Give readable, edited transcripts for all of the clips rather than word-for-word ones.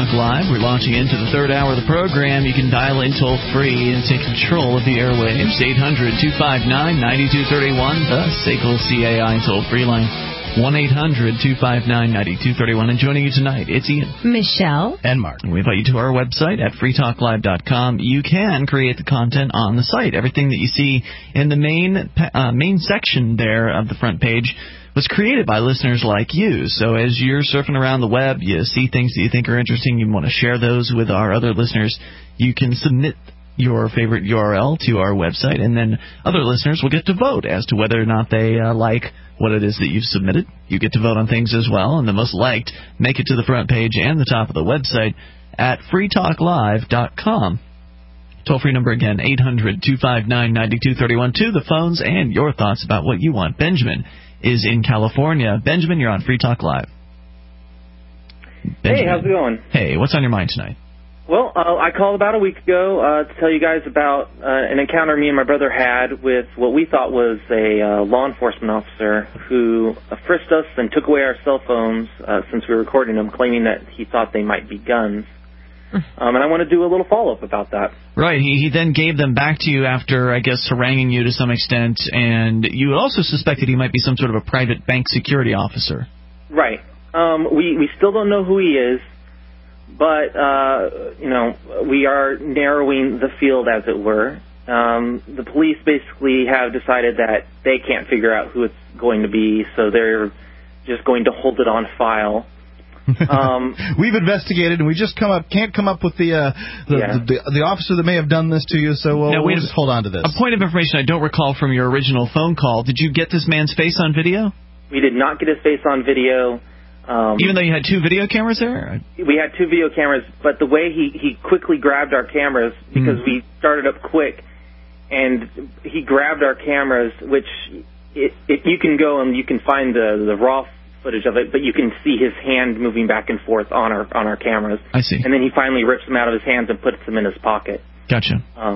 Talk Live. We're launching into the third hour of the program. You can dial in toll-free and take control of the airwaves. 800-259-9231, the SACL CAI toll-free line. 1-800-259-9231. And joining you tonight, it's Ian, Michelle, and Mark. We invite you to our website at freetalklive.com. You can create the content on the site. Everything that you see in the main section there of the front page was created by listeners like you. So as you're surfing around the web, you see things that you think are interesting, you want to share those with our other listeners, you can submit your favorite URL to our website, and then other listeners will get to vote as to whether or not they like what it is that you've submitted. You get to vote on things as well, and the most liked make it to the front page and the top of the website at freetalklive.com. Toll-free number again, 800-259-9231. To the phones and your thoughts about what you want. Benjamin is in California. Benjamin, you're on Free Talk Live. Benjamin. Hey, how's it going? Hey, what's on your mind tonight? Well, I called about a week ago to tell you guys about an encounter me and my brother had with what we thought was a law enforcement officer who frisked us and took away our cell phones since we were recording them, claiming that he thought they might be guns. And I want to do a little follow-up about that. Right. He then gave them back to you after, I guess, haranguing you to some extent, and you also suspected he might be some sort of a private bank security officer. Right. We still don't know who he is, but, we are narrowing the field, as it were. The police basically have decided that they can't figure out who it's going to be, so they're just going to hold it on file. We've investigated, and we just can't come up with the officer that may have done this to you, so we'll just hold on to this. A point of information I don't recall from your original phone call. Did you get this man's face on video? We did not get his face on video. Even though you had two video cameras there? We had two video cameras, but the way he quickly grabbed our cameras, because we started up quick, and he grabbed our cameras, which you can go and you can find the raw footage of it, but you can see his hand moving back and forth on our cameras. I see. And then he finally rips them out of his hands and puts them in his pocket. Gotcha.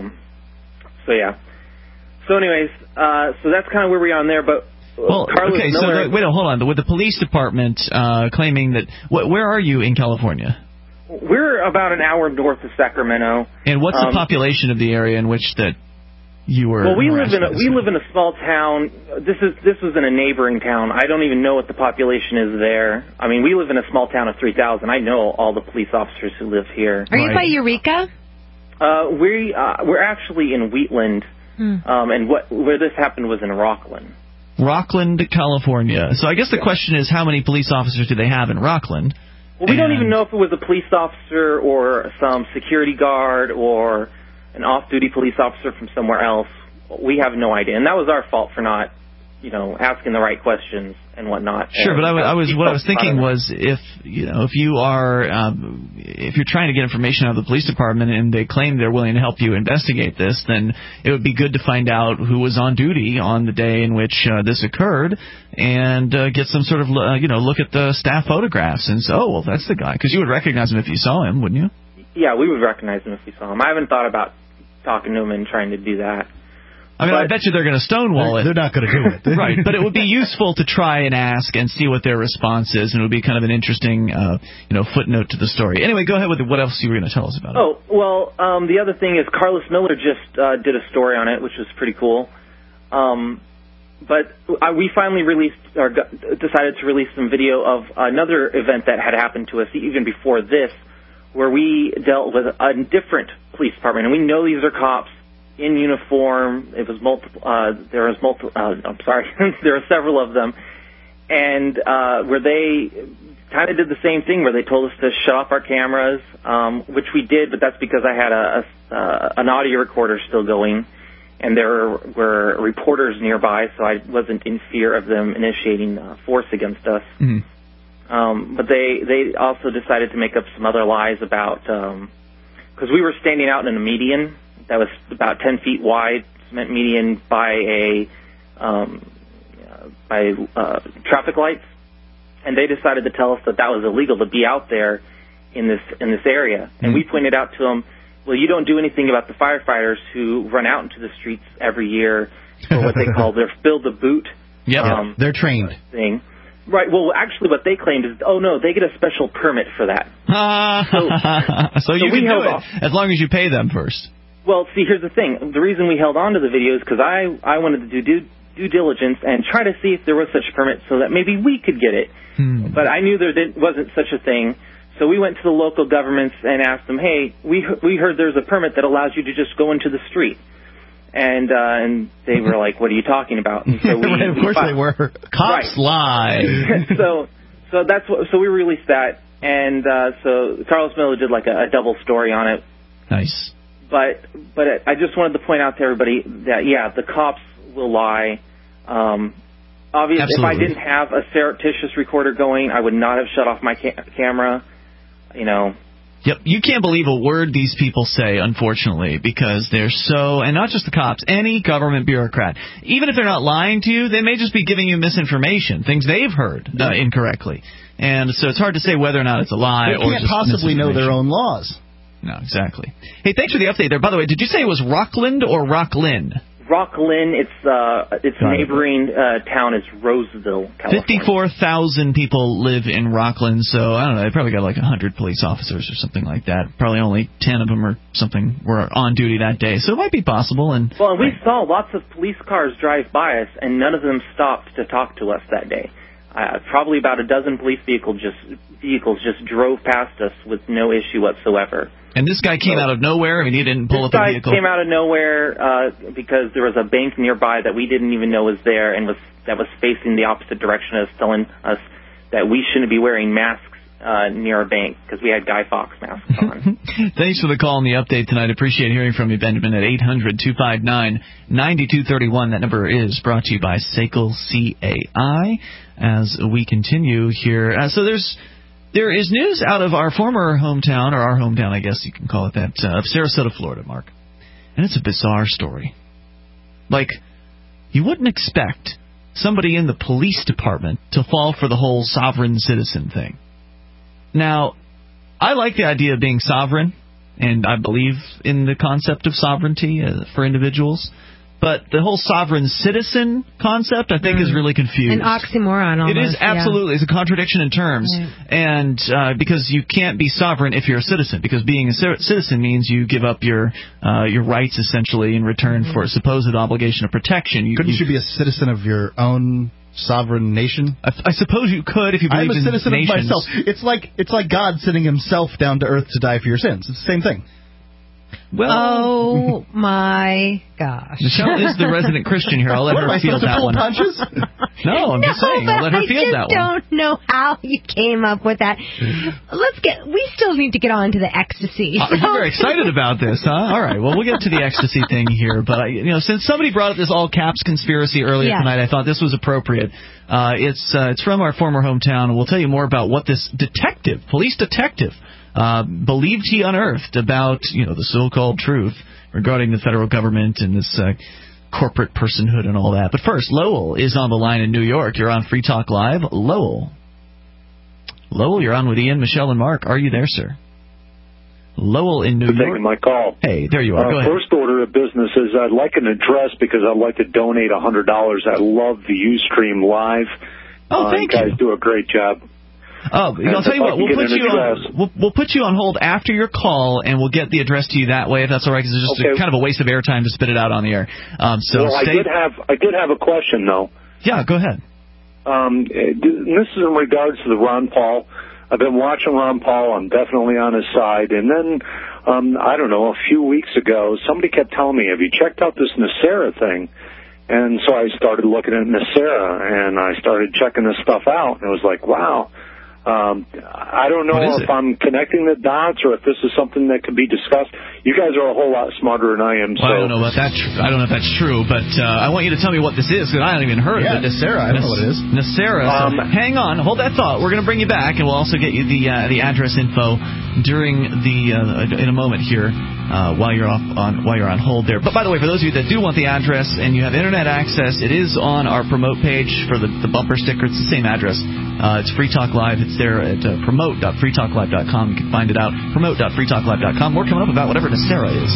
So anyways, so that's kind of where we are on there, but Carlos Miller... So hold on. With the police department claiming that... Where are you in California? We're about an hour north of Sacramento. And what's the population of the area in which that you were... Well, we live in a small town. This was in a neighboring town. I don't even know what the population is there. I mean, we live in a small town of 3,000. I know all the police officers who live here. Are you by Eureka? We're actually in Wheatland, and where this happened was in Rockland. Rockland, California. So I guess the question is, how many police officers do they have in Rockland? Well, we don't even know if it was a police officer or some security guard or an off-duty police officer from somewhere else. We have no idea, and that was our fault for not, asking the right questions and whatnot. Sure, but what I was thinking was if you're trying to get information out of the police department and they claim they're willing to help you investigate this, then it would be good to find out who was on duty on the day in which this occurred and get some sort of look at the staff photographs and say, oh, well, that's the guy, because you would recognize him if you saw him, wouldn't you? Yeah, we would recognize him if we saw him. I haven't thought about talking to him and trying to do that. I mean, I bet you they're going to stonewall it. They're not going to do it. Right, but it would be useful to try and ask and see what their response is, and it would be kind of an interesting, footnote to the story. Anyway, go ahead with what else you were going to tell us about it. Oh, well, the other thing is Carlos Miller just did a story on it, which was pretty cool. But we finally decided to release some video of another event that had happened to us even before this, where we dealt with a different police department, and we know these are cops in uniform. It was multiple. There were several of them, and where they kind of did the same thing, where they told us to shut off our cameras, which we did, but that's because I had an audio recorder still going, and there were reporters nearby, so I wasn't in fear of them initiating force against us. Mm-hmm. But they also decided to make up some other lies about, because we were standing out in a median that was about 10 feet wide, cement median by traffic lights, and they decided to tell us that was illegal to be out there in this area. And we pointed out to them, well, you don't do anything about the firefighters who run out into the streets every year for what they call their fill the boot. They're trained thing. Right. Well, actually, what they claimed is, oh no, they get a special permit for that. So you can do it as long as you pay them first. Well, see, here's the thing. The reason we held on to the video is because I wanted to do due diligence and try to see if there was such a permit so that maybe we could get it. But I knew there wasn't such a thing. So we went to the local governments and asked them, hey, we heard there's a permit that allows you to just go into the street. And they were like, what are you talking about? And so of course they were. Cops lie. So we released that, and so Carlos Miller did like a double story on it. Nice. But I just wanted to point out to everybody that, yeah, the cops will lie. Obviously, if I didn't have a surreptitious recorder going, I would not have shut off my camera, you know. Yep, you can't believe a word these people say, unfortunately, because they're so, and not just the cops, any government bureaucrat. Even if they're not lying to you, they may just be giving you misinformation, things they've heard incorrectly. And so it's hard to say whether or not it's a lie or just They can't possibly know their own laws. No, exactly. Hey, thanks for the update there. By the way, did you say it was Rockland or Rocklin? Rocklin, its neighboring town is Roseville, California. 54,000 people live in Rocklin, so I don't know, they probably got like 100 police officers or something like that. Probably only 10 of them or something were on duty that day, so it might be possible. And we saw lots of police cars drive by us, and none of them stopped to talk to us that day. Probably about a dozen police vehicles just drove past us with no issue whatsoever. And this guy came out of nowhere? I mean, he didn't pull up a vehicle? This guy came out of nowhere because there was a bank nearby that we didn't even know was there and that was facing the opposite direction of us, telling us that we shouldn't be wearing masks near a bank because we had Guy Fawkes masks on. Thanks for the call and the update tonight. Appreciate hearing from you, Benjamin, at 800-259-9231. That number is brought to you by SACL CAI. As we continue here, there is news out of our former hometown, or our hometown, I guess you can call it that, of Sarasota, Florida, Mark. And it's a bizarre story. Like, you wouldn't expect somebody in the police department to fall for the whole sovereign citizen thing. Now, I like the idea of being sovereign, and I believe in the concept of sovereignty for individuals. But the whole sovereign citizen concept, I think, is really confused. An oxymoron almost. It is, absolutely. Yeah. It's a contradiction in terms. Right. And because you can't be sovereign if you're a citizen, because being a citizen means you give up your rights, essentially, in return for a supposed obligation of protection. Couldn't you be a citizen of your own sovereign nation? I suppose you could if you believe in nations. I'm a citizen of myself. It's like God sending himself down to earth to die for your sins. It's the same thing. Well, oh my gosh! Michelle is the resident Christian here. I'll let her field that one. Punches? No, I'm just saying. I'll let her field that one. I just don't know how you came up with that. We still need to get on to the ecstasy. You're very excited about this, huh? All right. Well, we'll get to the ecstasy thing here. But since somebody brought up this all caps conspiracy earlier tonight, I thought this was appropriate. It's from our former hometown, and we'll tell you more about what this police detective. Believed he unearthed about, the so-called truth regarding the federal government and this corporate personhood and all that. But first, Lowell is on the line in New York. You're on Free Talk Live. Lowell, you're on with Ian, Michelle, and Mark. Are you there, sir? Lowell in New York. Taking my call. Hey, there you are. Go ahead. First order of business is I'd like an address because I'd like to donate $100. I love the Ustream Live. Oh, thank you. You guys do a great job. Oh, I'll tell you what. We'll put you on hold after your call, and we'll get the address to you that way, if that's all right. Because it's just kind of a waste of airtime to spit it out on the air. I did have a question though. Yeah, go ahead. This is in regards to the Ron Paul. I've been watching Ron Paul. I'm definitely on his side. And then, I don't know, a few weeks ago, somebody kept telling me, "Have you checked out this NESARA thing?" And so I started looking at NESARA, and I started checking this stuff out, and it was like, wow. I don't know if I'm connecting the dots or if this is something that could be discussed. You guys are a whole lot smarter than I am. Well, I don't know about that. I don't know if that's true, but I want you to tell me what this is because I haven't even heard of it. NESARA. I don't know what it is. NESARA. So hang on, hold that thought. We're going to bring you back, and we'll also get you the address info during in a moment here. While you're on hold there. But by the way, for those of you that do want the address and you have internet access, it is on our promote page for the bumper sticker. It's the same address. It's Free Talk Live. It's there at promote.freetalklive.com. You can find it out. Promote.freetalklive.com. More coming up about whatever NESARA is.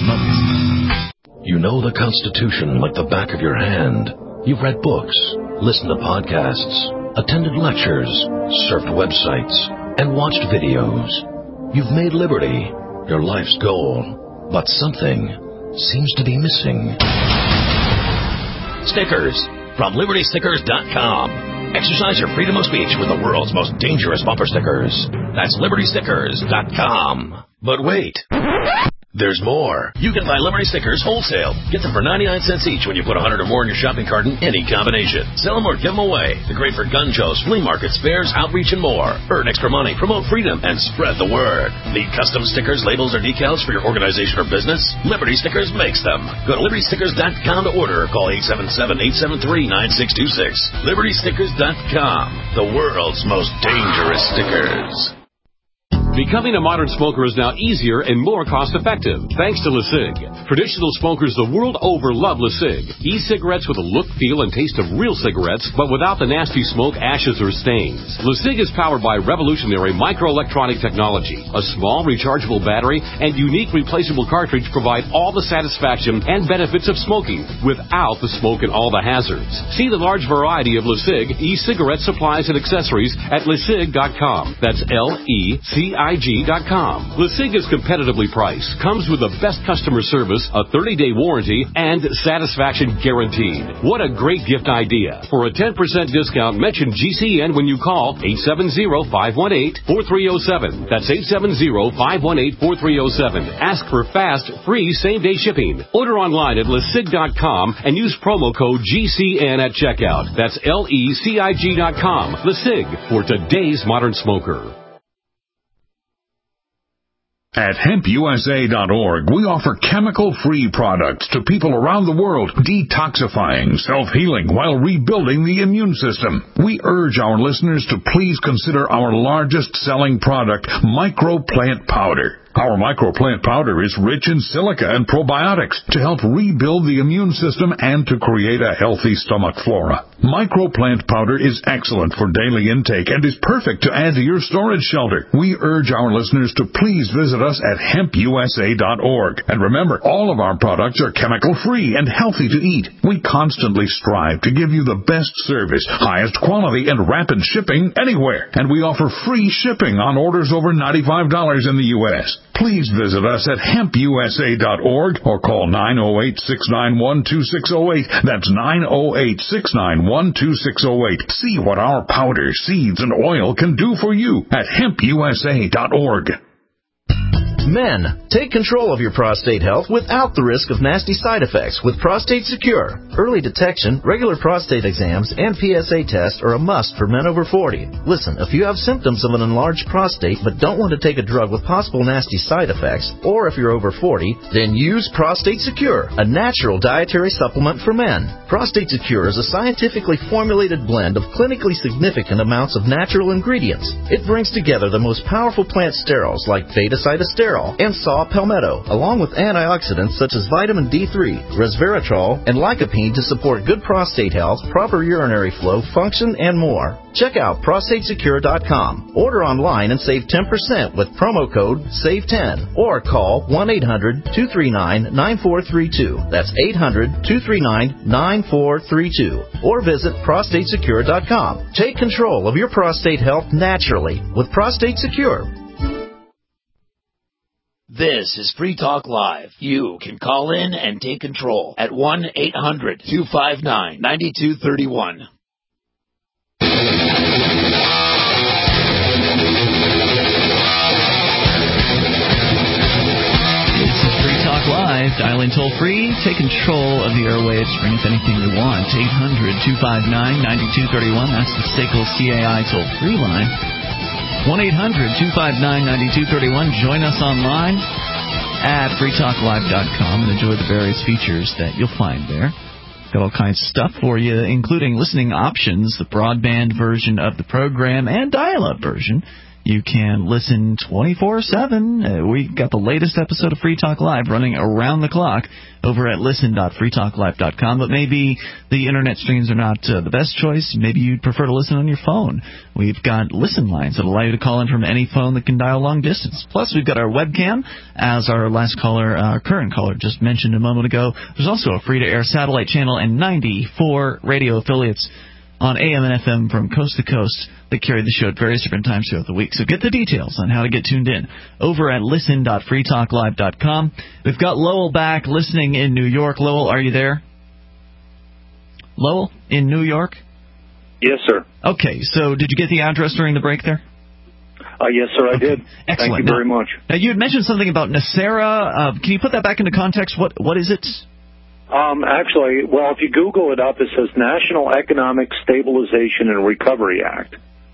You know the Constitution like the back of your hand. You've read books, listened to podcasts, attended lectures, surfed websites, and watched videos. You've made liberty your life's goal, but something seems to be missing. Stickers from LibertyStickers.com. Exercise your freedom of speech with the world's most dangerous bumper stickers. That's LibertyStickers.com. But wait. There's more. You can buy Liberty Stickers wholesale. Get them for 99 cents each when you put 100 or more in your shopping cart in any combination. Sell them or give them away. They're great for gun shows, flea markets, fairs, outreach, and more. Earn extra money, promote freedom, and spread the word. Need custom stickers, labels, or decals for your organization or business? Liberty Stickers makes them. Go to LibertyStickers.com to order or call 877-873-9626. LibertyStickers.com. The world's most dangerous stickers. Becoming a modern smoker is now easier and more cost-effective, thanks to LeSig. Traditional smokers the world over love LeSig. E-cigarettes with a look, feel, and taste of real cigarettes, but without the nasty smoke, ashes, or stains. LeSig is powered by revolutionary microelectronic technology. A small rechargeable battery and unique replaceable cartridge provide all the satisfaction and benefits of smoking without the smoke and all the hazards. See the large variety of LeSig e-cigarette supplies and accessories at LeSig.com. That's LECIG.com. LeSig is competitively priced, comes with the best customer service, a 30-day warranty, and satisfaction guaranteed. What a great gift idea. For a 10% discount, mention GCN when you call 870-518-4307. That's 870-518-4307. Ask for fast, free, same-day shipping. Order online at LeSig.com and use promo code GCN at checkout. That's LECIG.com. LeSig, for today's modern smoker. At hempusa.org, we offer chemical-free products to people around the world, detoxifying, self-healing, while rebuilding the immune system. We urge our listeners to please consider our largest-selling product, MicroPlant Powder. Our MicroPlant Powder is rich in silica and probiotics to help rebuild the immune system and to create a healthy stomach flora. MicroPlant Powder is excellent for daily intake and is perfect to add to your storage shelter. We urge our listeners to please visit us at hempusa.org. And remember, all of our products are chemical-free and healthy to eat. We constantly strive to give you the best service, highest quality, and rapid shipping anywhere. And we offer free shipping on orders over $95 in the U.S. Please visit us at hempusa.org or call 908-691-2608. That's 908-691-2608. See what our powder, seeds, and oil can do for you at hempusa.org. Men, take control of your prostate health without the risk of nasty side effects with Prostate Secure. Early detection, regular prostate exams, and PSA tests are a must for men over 40. Listen, if you have symptoms of an enlarged prostate but don't want to take a drug with possible nasty side effects, or if you're over 40, then use Prostate Secure, a natural dietary supplement for men. Prostate Secure is a scientifically formulated blend of clinically significant amounts of natural ingredients. It brings together the most powerful plant sterols like Beta-Cytosterol and saw palmetto, along with antioxidants such as vitamin D3, resveratrol, and lycopene to support good prostate health, proper urinary flow, function, and more. Check out prostatesecure.com. Order online and save 10% with promo code SAVE10 or call 1-800-239-9432. That's 800-239-9432. Or visit prostatesecure.com. Take control of your prostate health naturally with Prostate Secure. This is Free Talk Live. You can call in and take control at 1-800-259-9231. Live, dial in toll free, take control of the airwaves, bring us anything you want. 800-259-9231, that's the SACL CAI toll free line. 1-800-259-9231. Join us online at freetalklive.com and enjoy the various features that you'll find there. Got all kinds of stuff for you, including listening options, the broadband version of the program, and dial-up version. You can listen 24/7. We got the latest episode of Free Talk Live running around the clock over at listen.freetalklive.com. But maybe the internet streams are not the best choice. Maybe you'd prefer to listen on your phone. We've got listen lines that allow you to call in from any phone that can dial long distance. Plus, we've got our webcam, as our last caller, our current caller, just mentioned a moment ago. There's also a free-to-air satellite channel and 94 radio affiliates on AM and FM from coast to coast that carry the show at various different times throughout the week. So get the details on how to get tuned in over at listen.freetalklive.com. We've got Lowell back listening in New York. Lowell, are you there? Lowell, in New York? Yes, sir. Okay, so did you get the address during the break there? Yes, sir, I did. Excellent. Thank you very much. Now, you had mentioned something about NESARA. Can you put that back into context? What is it? Actually, well, if you Google it up, it says National Economic Stabilization and Recovery Act.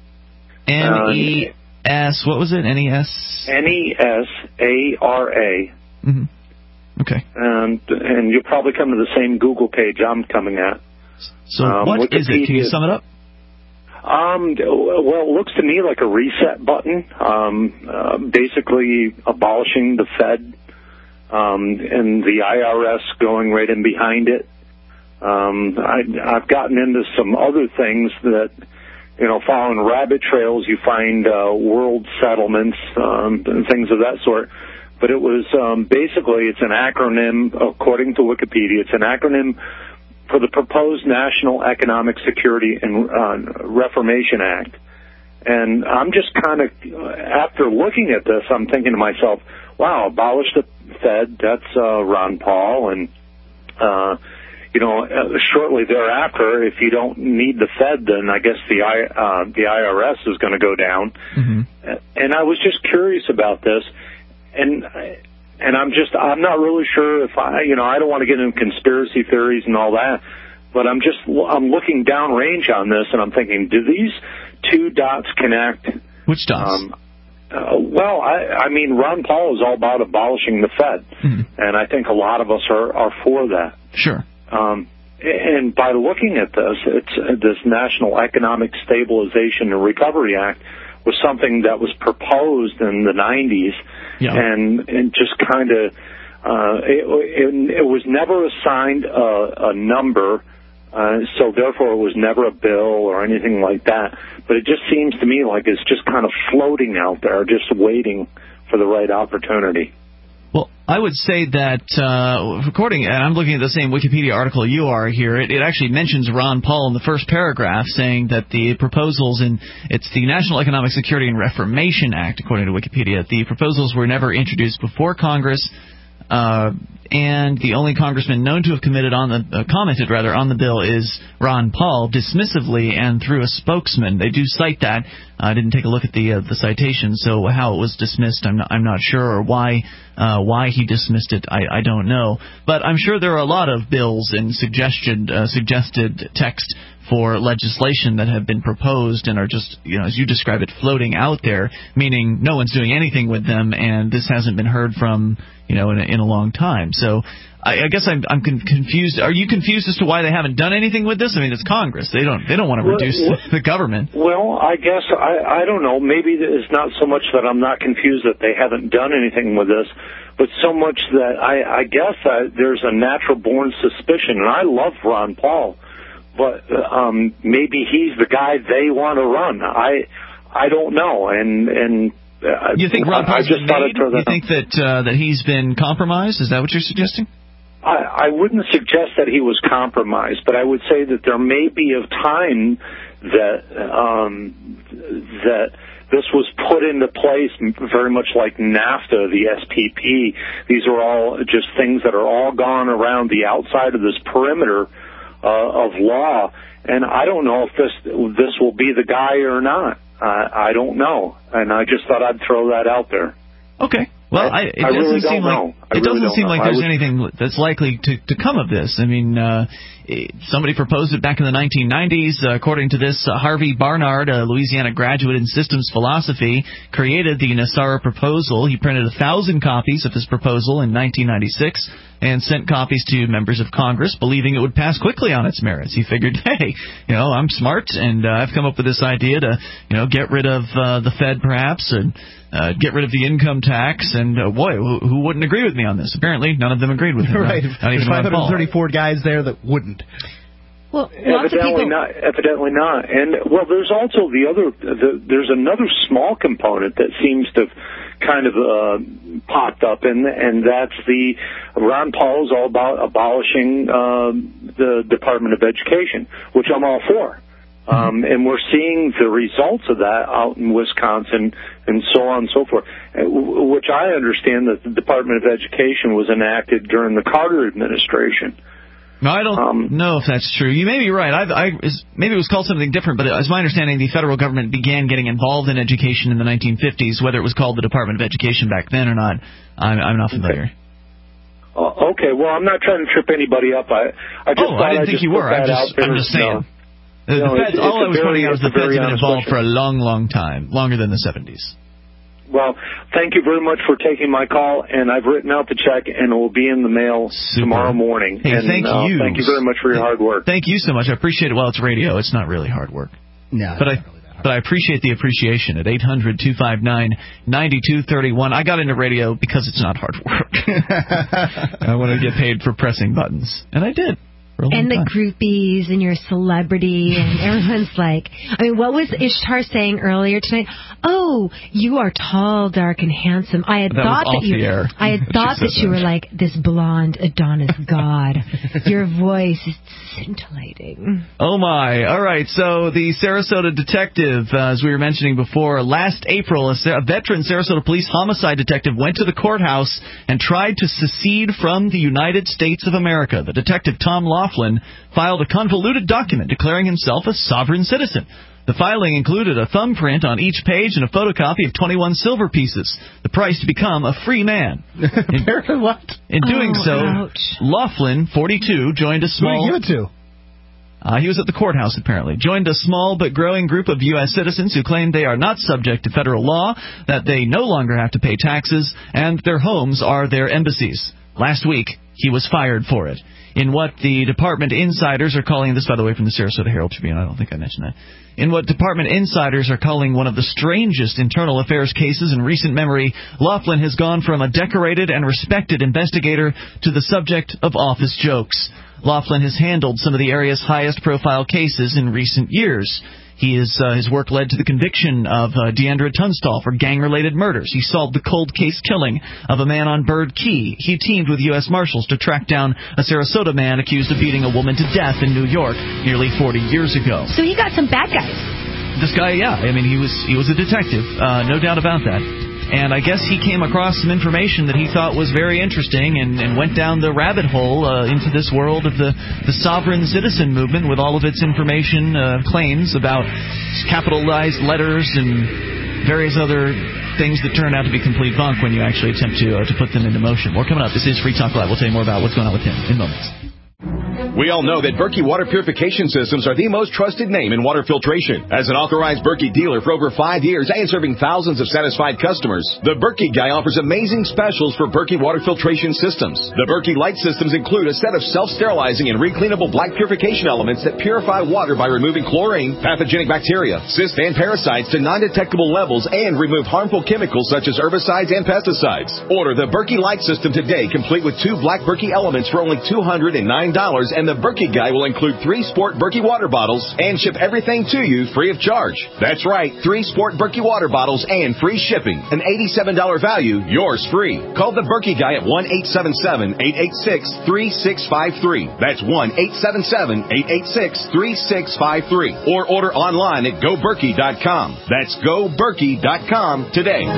NES, what was it? NES? NESARA. Mm-hmm. Okay. And you'll probably come to the same Google page I'm coming at. So what is it? Can you sum it up? Well, it looks to me like a reset button, basically abolishing the Fed and the IRS going right in behind it. I've gotten into some other things that, following rabbit trails, you find world settlements and things of that sort. But it was basically, it's an acronym, according to Wikipedia, it's an acronym for the proposed National Economic Security and Reformation Act. And I'm just kind of, after looking at this, I'm thinking to myself, wow, abolish the Fed, that's Ron Paul. And, shortly thereafter, if you don't need the Fed, then I guess the IRS is going to go down. Mm-hmm. And I was just curious about this. And I'm not really sure if I don't want to get into conspiracy theories and all that, but I'm looking downrange on this, and I'm thinking, do these two dots connect? Which dots? Well, I mean, Ron Paul is all about abolishing the Fed, and I think a lot of us are for that. Sure. And by looking at this, this National Economic Stabilization and Recovery Act was something that was proposed in the 90s, and just kind of, it was never assigned a number, so therefore it was never a bill or anything like that. But it just seems to me like it's just kind of floating out there, just waiting for the right opportunity. Well, I would say that, according, and I'm looking at the same Wikipedia article you are here, it actually mentions Ron Paul in the first paragraph, saying that the proposals it's the National Economic Security and Reformation Act, according to Wikipedia. The proposals were never introduced before Congress, and the only congressman known to have commented on the bill is Ron Paul, dismissively and through a spokesman. They do cite that. I didn't take a look at the citation, so how it was dismissed, I'm not sure, or why he dismissed it, I don't know. But I'm sure there are a lot of bills and suggested text for legislation that have been proposed and are just, as you describe it, floating out there, meaning no one's doing anything with them, and this hasn't been heard from, in a long time. So I guess I'm confused. Are you confused as to why they haven't done anything with this? I mean, it's Congress. They don't want to reduce the government. Well, I guess I don't know. Maybe it's not so much that I'm not confused that they haven't done anything with this, but so much that I guess there's a natural born suspicion. And I love Ron Paul, but maybe he's the guy they want to run. I don't know. And you think Ron Paul's been made? You think that he's been compromised? Is that what you're suggesting? I wouldn't suggest that he was compromised, but I would say that there may be a time that this was put into place very much like NAFTA, the SPP. These are all just things that are all gone around the outside of this perimeter of law, and I don't know if this will be the guy or not. I don't know, and I just thought I'd throw that out there. Okay. Well, it doesn't seem like there's anything that's likely to come of this. I mean, somebody proposed it back in the 1990s. According to this, Harvey Barnard, a Louisiana graduate in systems philosophy, created the NESARA proposal. He printed 1,000 copies of his proposal in 1996 and sent copies to members of Congress, believing it would pass quickly on its merits. He figured, hey, I'm smart, and I've come up with this idea to, get rid of the Fed, perhaps, and get rid of the income tax, and boy, who wouldn't agree with me on this? Apparently, none of them agreed with him. Right. Not even There's 534 guys there that wouldn't. Well, evidently not. And there's also there's another small component that seems to have kind of popped up, and that's Ron Paul is all about abolishing the Department of Education, which I'm all for. And we're seeing the results of that out in Wisconsin and so on and so forth, which I understand that the Department of Education was enacted during the Carter administration. No, I don't know if that's true. You may be right. Maybe it was called something different, but as my understanding, the federal government began getting involved in education in the 1950s. Whether it was called the Department of Education back then or not, I'm not familiar. Okay, well, I'm not trying to trip anybody up. I didn't think you were. I'm just saying. The feds, all I was pointing out is the feds have been involved for a long, long time, longer than the 70s. Well, thank you very much for taking my call, and I've written out the check, and it will be in the mail tomorrow morning. Hey, thank you. Thank you very much for your hard work. Thank you so much. I appreciate it. Well, it's radio. It's not really hard work. No. But I appreciate the appreciation at 800-259-9231. I got into radio because it's not hard work. I want to get paid for pressing buttons, and I did. And the groupies and your celebrity and everyone's like, I mean, what was Ishtar saying earlier tonight? Oh, you are tall, dark, and handsome. I had thought that you were like this blonde Adonis god. Your voice is scintillating. Oh my! All right, so the Sarasota detective, as we were mentioning before, last April, a veteran Sarasota police homicide detective went to the courthouse and tried to secede from the United States of America. The detective, Tom Laughlin, filed a convoluted document declaring himself a sovereign citizen. The filing included a thumbprint on each page and a photocopy of 21 silver pieces, the price to become a free man. In doing so, ouch. Laughlin, 42, joined a small... Who did he give it to? He was at the courthouse, apparently. Joined a small but growing group of U.S. citizens who claim they are not subject to federal law, that they no longer have to pay taxes, and their homes are their embassies. Last week, he was fired for it. In what the department insiders are calling, this, by the way, from the Sarasota Herald Tribune, I don't think I mentioned that, in what department insiders are calling one of the strangest internal affairs cases in recent memory, Laughlin has gone from a decorated and respected investigator to the subject of office jokes. Laughlin has handled some of the area's highest-profile cases in recent years. His work led to the conviction of Deandra Tunstall for gang-related murders. He solved the cold case killing of a man on Bird Key. He teamed with U.S. Marshals to track down a Sarasota man accused of beating a woman to death in New York nearly 40 years ago. So he got some bad guys. This guy, yeah. I mean, he was a detective, no doubt about that. And I guess he came across some information that he thought was very interesting and went down the rabbit hole into this world of the sovereign citizen movement with all of its information claims about capitalized letters and various other things that turn out to be complete bunk when you actually attempt to put them into motion. More coming up. This is Free Talk Live. We'll tell you more about what's going on with him in moments. We all know that Berkey Water Purification Systems are the most trusted name in water filtration. As an authorized Berkey dealer for over 5 years and serving thousands of satisfied customers, the Berkey Guy offers amazing specials for Berkey Water Filtration Systems. The Berkey Light Systems include a set of self-sterilizing and recleanable black purification elements that purify water by removing chlorine, pathogenic bacteria, cysts, and parasites to non-detectable levels and remove harmful chemicals such as herbicides and pesticides. Order the Berkey Light System today, complete with 2 black Berkey elements for only $209, and the Berkey Guy will include 3 Sport Berkey water bottles and ship everything to you free of charge. That's right, 3 Sport Berkey water bottles and free shipping. An $87 value, yours free. Call the Berkey Guy at 1-877-886-3653. That's 1-877-886-3653. Or order online at GoBerkey.com. That's GoBerkey.com today.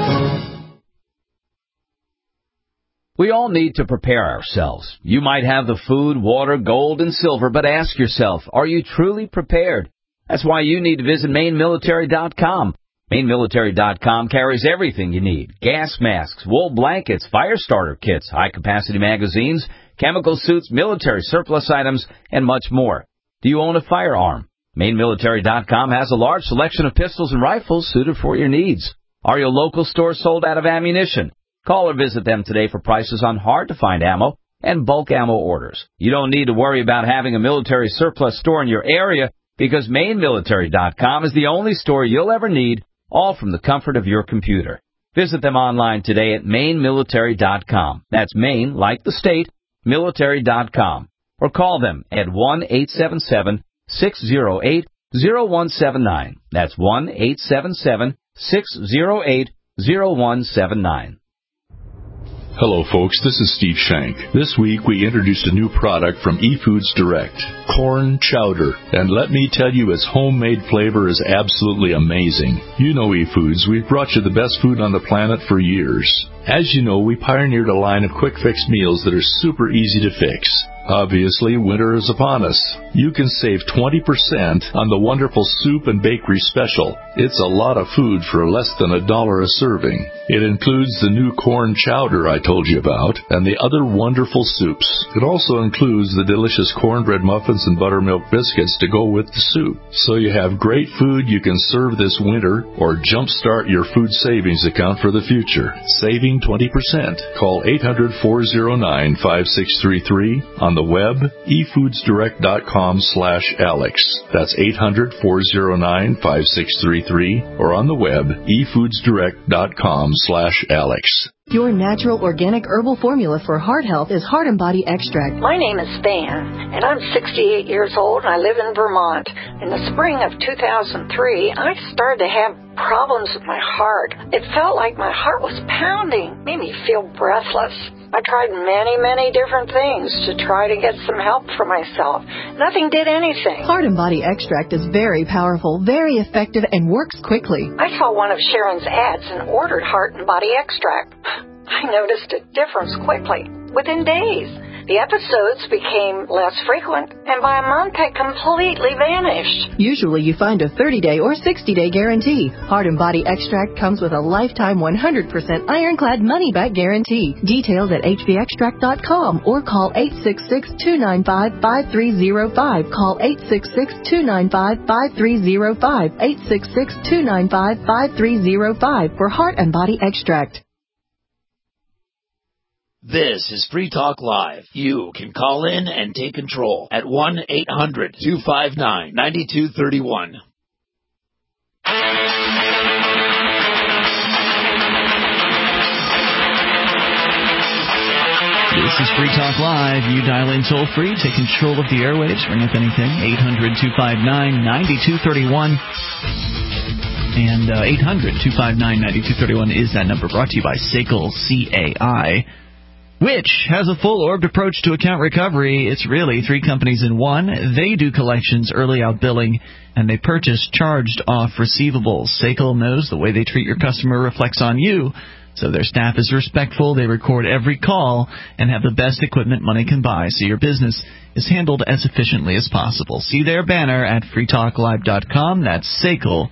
We all need to prepare ourselves. You might have the food, water, gold, and silver, but ask yourself, are you truly prepared? That's why you need to visit MaineMilitary.com. MaineMilitary.com carries everything you need. Gas masks, wool blankets, fire starter kits, high-capacity magazines, chemical suits, military surplus items, and much more. Do you own a firearm? MaineMilitary.com has a large selection of pistols and rifles suited for your needs. Are your local stores sold out of ammunition? Call or visit them today for prices on hard-to-find ammo and bulk ammo orders. You don't need to worry about having a military surplus store in your area because MaineMilitary.com is the only store you'll ever need, all from the comfort of your computer. Visit them online today at MaineMilitary.com. That's Maine, like the state, military.com. Or call them at 1-877-608-0179. That's 1-877-608-0179. Hello, folks. This is Steve Shank. This week, we introduced a new product from eFoods Direct, corn chowder. And let me tell you, its homemade flavor is absolutely amazing. You know eFoods. We've brought you the best food on the planet for years. As you know, we pioneered a line of quick-fix meals that are super easy to fix. Obviously, winter is upon us. You can save 20% on the wonderful soup and bakery special. It's a lot of food for less than $1 a serving. It includes the new corn chowder I told you about and the other wonderful soups. It also includes the delicious cornbread muffins and buttermilk biscuits to go with the soup. So you have great food you can serve this winter or jumpstart your food savings account for the future. Saving 20%. Call 800-409-5633 on the web, efoodsdirect.com/Alex. That's 800-409-5633 or on the web, efoodsdirect.com/Alex. Your natural organic herbal formula for heart health is Heart and Body Extract. My name is Van, and I'm 68 years old, and I live in Vermont. In the spring of 2003, I started to have problems with my heart. It felt like my heart was pounding, made me feel breathless. I tried many different things to try to get some help for myself. Nothing did anything. Heart and Body Extract is very powerful, very effective, and works quickly. I saw one of Sharon's ads and ordered Heart and Body Extract. I noticed a difference quickly, within days. The episodes became less frequent, and by a month had completely vanished. Usually you find a 30-day or 60-day guarantee. Heart and Body Extract comes with a lifetime 100% ironclad money-back guarantee. Details at hbextract.com or call 866-295-5305. Call 866-295-5305. 866-295-5305 for Heart and Body Extract. This is Free Talk Live. You can call in and take control at 1-800-259-9231. This is Free Talk Live. You dial in toll free, take control of the airwaves, ring up anything, 800-259-9231. And 800-259-9231 is that number, brought to you by SACL CAI, which has a full orbed approach to account recovery. It's really three companies in one. They do collections, early out billing, and they purchase charged off receivables. SACL knows the way they treat your customer reflects on you, so their staff is respectful. They record every call and have the best equipment money can buy, so your business is handled as efficiently as possible. See their banner at freetalklive.com. That's SACL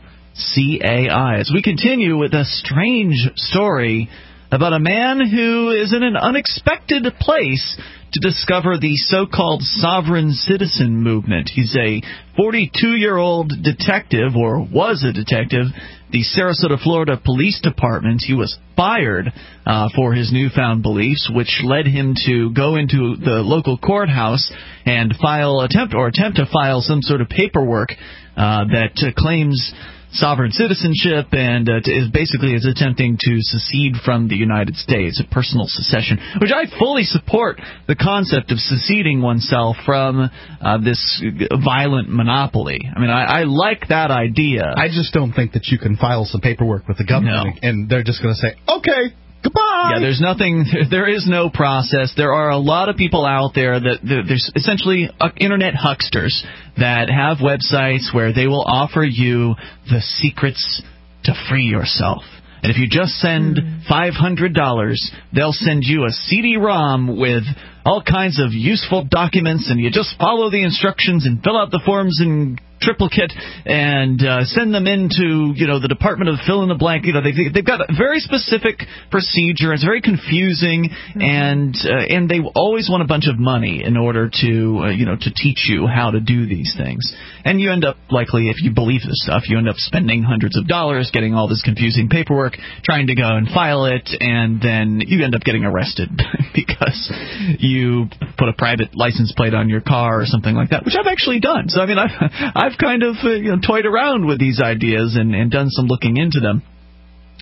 CAI. As we continue with a strange story about a man who is in an unexpected place to discover the so-called sovereign citizen movement. He's a 42-year-old detective, or was a detective, the Sarasota, Florida Police Department. He was fired for his newfound beliefs, which led him to go into the local courthouse and attempt to file some sort of paperwork that claims sovereign citizenship and is attempting to secede from the United States, a personal secession, which I fully support the concept of seceding oneself from this violent monopoly. I mean, I like that idea. I just don't think that you can file some paperwork with the government and they're just going to say, okay, goodbye. Yeah, there is no process. There are a lot of people out there there's essentially internet hucksters that have websites where they will offer you the secrets to free yourself. And if you just send $500, they'll send you a CD-ROM with all kinds of useful documents, and you just follow the instructions and fill out the forms in triplicate and send them into, the Department of fill in the blank. They've got a very specific procedure. It's very confusing, and they always want a bunch of money in order to teach you how to do these things. And you end up likely, if you believe this stuff, you end up spending hundreds of dollars getting all this confusing paperwork, trying to go and file it, and then you end up getting arrested because you put a private license plate on your car or something like that, which I've actually done. So I mean, I've kind of toyed around with these ideas and done some looking into them.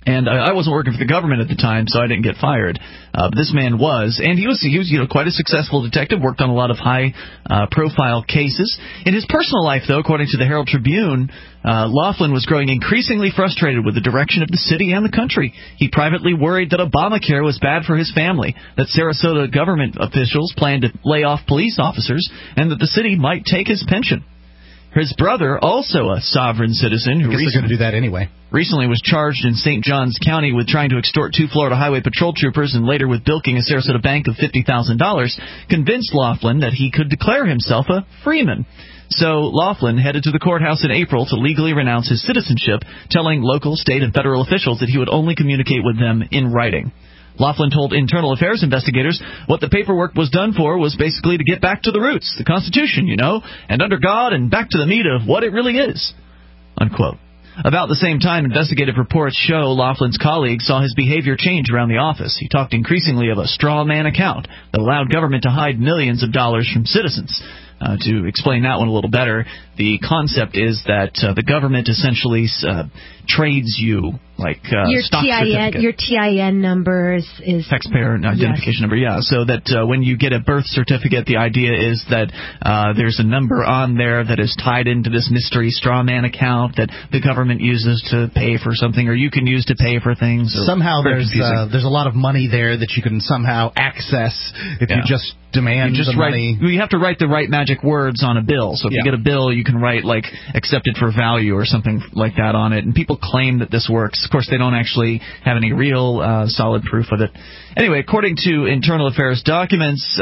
And I wasn't working for the government at the time, so I didn't get fired. But this man was, and he was quite a successful detective, worked on a lot of high-profile cases. In his personal life, though, according to the Herald Tribune, Laughlin was growing increasingly frustrated with the direction of the city and the country. He privately worried that Obamacare was bad for his family, that Sarasota government officials planned to lay off police officers, and that the city might take his pension. His brother, also a sovereign citizen, who they're going to do that anyway, recently was charged in St. Johns County with trying to extort 2 Florida Highway Patrol troopers and later with bilking a Sarasota bank of $50,000, convinced Laughlin that he could declare himself a freeman. So Laughlin headed to the courthouse in April to legally renounce his citizenship, telling local, state, and federal officials that he would only communicate with them in writing. Laughlin told Internal Affairs investigators what the paperwork was done for was basically to get back to the roots, the Constitution, and under God and back to the meat of what it really is, unquote. About the same time, investigative reports show Laughlin's colleagues saw his behavior change around the office. He talked increasingly of a straw man account that allowed government to hide millions of dollars from citizens. To explain that one a little better, the concept is that the government essentially trades you like stock certificate. Your TIN numbers is taxpayer identification number, yeah. So that when you get a birth certificate, the idea is that there's a number on there that is tied into this mystery straw man account that the government uses to pay for something, or you can use to pay for things. Somehow there's a lot of money there that you can somehow access if you just demand the money. You have to write the right magic words on a bill. So if you get a bill, you can write like accepted for value or something like that on it. And people claim that this works. Of course, they don't actually have any real solid proof of it. Anyway, according to Internal Affairs documents,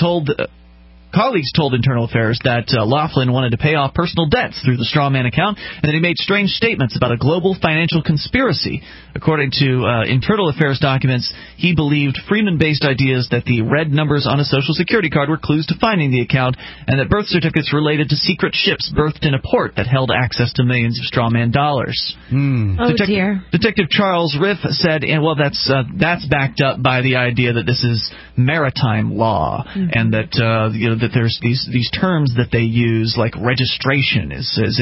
colleagues told Internal Affairs that Laughlin wanted to pay off personal debts through the strawman account, and that he made strange statements about a global financial conspiracy. According to Internal Affairs documents, he believed Freeman-based ideas that the red numbers on a Social Security card were clues to finding the account, and that birth certificates related to secret ships berthed in a port that held access to millions of strawman dollars. Oh, dear. Detective Charles Riff said, that's backed up by the idea that this is maritime law, and that that there's these terms that they use, like registration is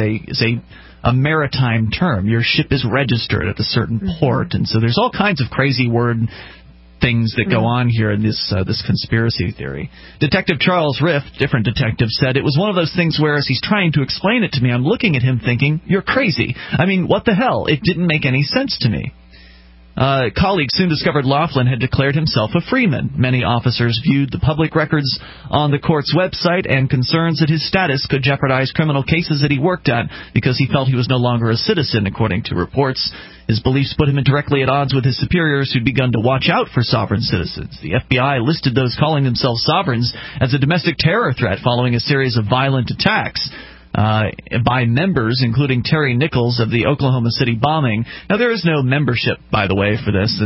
a maritime term. Your ship is registered at a certain port, and so there's all kinds of crazy word things that go on here in this conspiracy theory. Detective Charles Riff, different detective, said it was one of those things where, as he's trying to explain it to me, I'm looking at him thinking, you're crazy. I mean, what the hell? It didn't make any sense to me. Colleagues soon discovered Laughlin had declared himself a freeman. Many officers viewed the public records on the court's website and concerns that his status could jeopardize criminal cases that he worked at because he felt he was no longer a citizen, according to reports. His beliefs put him directly at odds with his superiors, who'd begun to watch out for sovereign citizens. The FBI listed those calling themselves sovereigns as a domestic terror threat following a series of violent attacks by members, including Terry Nichols of the Oklahoma City bombing. Now, there is no membership, by the way, for this.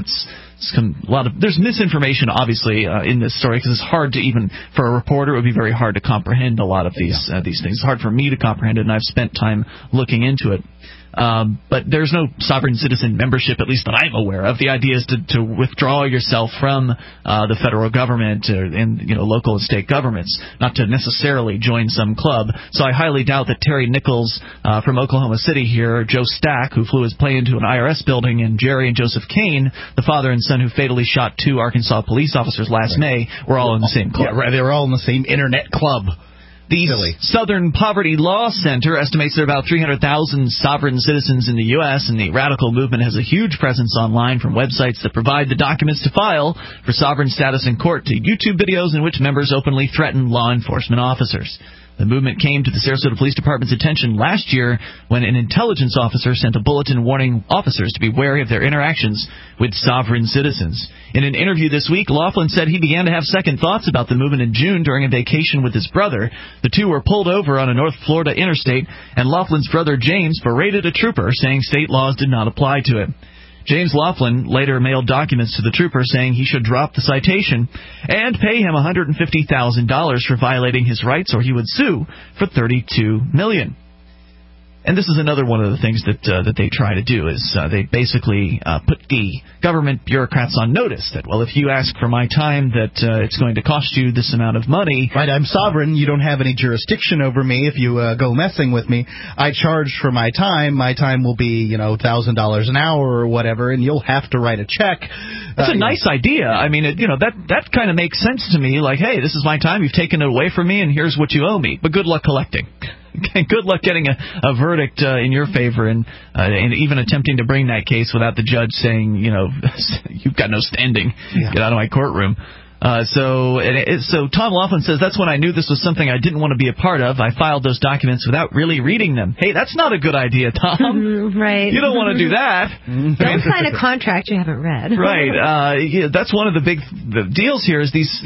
There's misinformation, obviously, in this story, because it's hard to even, for a reporter, it would be very hard to comprehend a lot of these things. It's hard for me to comprehend it, and I've spent time looking into it. But there's no sovereign citizen membership, at least that I'm aware of. The idea is to withdraw yourself from the federal government and local and state governments, not to necessarily join some club. So I highly doubt that Terry Nichols from Oklahoma City here, Joe Stack, who flew his plane into an IRS building, and Jerry and Joseph Kane, the father and son who fatally shot 2 Arkansas police officers last May, were all in the same club. Yeah, right. They were all in the same internet club. The Southern Poverty Law Center estimates there are about 300,000 sovereign citizens in the U.S., and the radical movement has a huge presence online, from websites that provide the documents to file for sovereign status in court to YouTube videos in which members openly threaten law enforcement officers. The movement came to the Sarasota Police Department's attention last year when an intelligence officer sent a bulletin warning officers to be wary of their interactions with sovereign citizens. In an interview this week, Laughlin said he began to have second thoughts about the movement in June during a vacation with his brother. The two were pulled over on a North Florida interstate, and Laughlin's brother James berated a trooper, saying state laws did not apply to him. James Laughlin later mailed documents to the trooper saying he should drop the citation and pay him $150,000 for violating his rights, or he would sue for $32 million. And this is another one of the things that they try to do is they basically put the government bureaucrats on notice that, well, if you ask for my time, that it's going to cost you this amount of money. Right, I'm sovereign. You don't have any jurisdiction over me. If you go messing with me, I charge for my time. My time will be, $1,000 an hour or whatever, and you'll have to write a check. That's a nice idea. I mean, that kind of makes sense to me. Like, hey, this is my time. You've taken it away from me, and here's what you owe me. But good luck collecting. Good luck getting a verdict in your favor and even attempting to bring that case without the judge saying, you've got no standing. Yeah. Get out of my courtroom. So Tom Laughlin says, that's when I knew this was something I didn't want to be a part of. I filed those documents without really reading them. Hey, that's not a good idea, Tom. Right. You don't want to do that. Don't sign a contract you haven't read. Right. That's one of the big deals here is these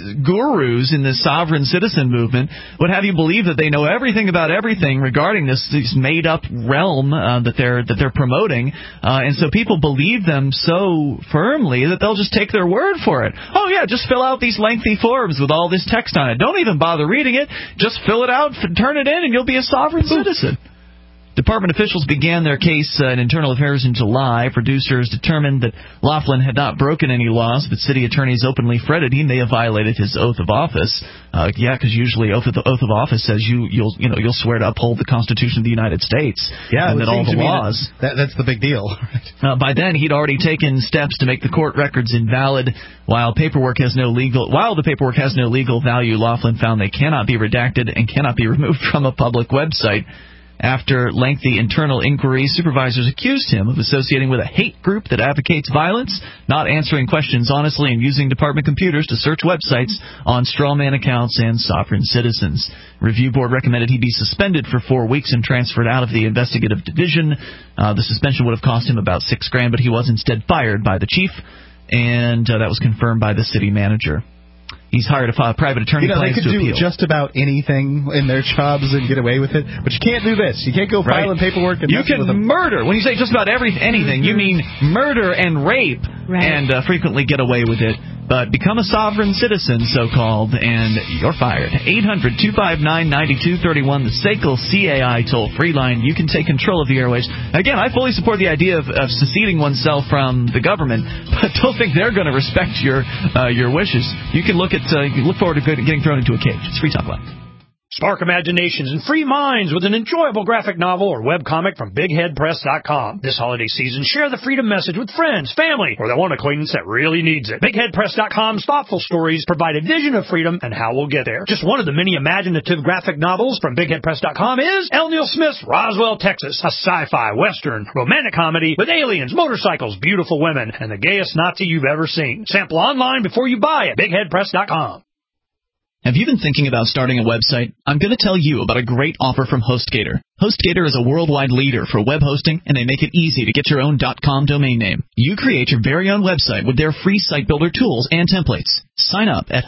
gurus in the sovereign citizen movement would have you believe that they know everything about everything regarding this made-up realm that they're promoting. And so people believe them so firmly that they'll just take their word for it. Oh, yeah, just fill out these lengthy forms with all this text on it. Don't even bother reading it. Just fill it out, turn it in, and you'll be a sovereign citizen. Department officials began their case in Internal Affairs in July. Producers determined that Laughlin had not broken any laws, but city attorneys openly fretted he may have violated his oath of office. Because usually oath of office says you'll swear to uphold the Constitution of the United States. Yeah, and that all the laws. That's the big deal. By then, he'd already taken steps to make the court records invalid. While the paperwork has no legal value, Laughlin found they cannot be redacted and cannot be removed from a public website. After lengthy internal inquiries, supervisors accused him of associating with a hate group that advocates violence, not answering questions honestly, and using department computers to search websites on strawman accounts and sovereign citizens. Review board recommended he be suspended for 4 weeks and transferred out of the investigative division. The suspension would have cost him about $6,000, but he was instead fired by the chief, and that was confirmed by the city manager. He's hired a private attorney. They could do just about anything in their jobs and get away with it, but you can't do this. You can't go filing paperwork. And you can murder. When you say just about anything, you mean murder and rape, and frequently get away with it. But become a sovereign citizen, so-called, and you're fired. 800-259-9231, the SACL CAI toll-free line. You can take control of the airwaves. Again, I fully support the idea of seceding oneself from the government, but don't think they're going to respect your wishes. You can look forward to getting thrown into a cage. It's Free Talk Live. Spark imaginations and free minds with an enjoyable graphic novel or webcomic from BigHeadPress.com. This holiday season, share the freedom message with friends, family, or that one acquaintance that really needs it. BigHeadPress.com's thoughtful stories provide a vision of freedom and how we'll get there. Just one of the many imaginative graphic novels from BigHeadPress.com is L. Neil Smith's Roswell, Texas, a sci-fi, western, romantic comedy with aliens, motorcycles, beautiful women, and the gayest Nazi you've ever seen. Sample online before you buy at BigHeadPress.com. Have you been thinking about starting a website? I'm going to tell you about a great offer from HostGator. HostGator is a worldwide leader for web hosting, and they make it easy to get your own .com domain name. You create your very own website with their free site builder tools and templates. Sign up at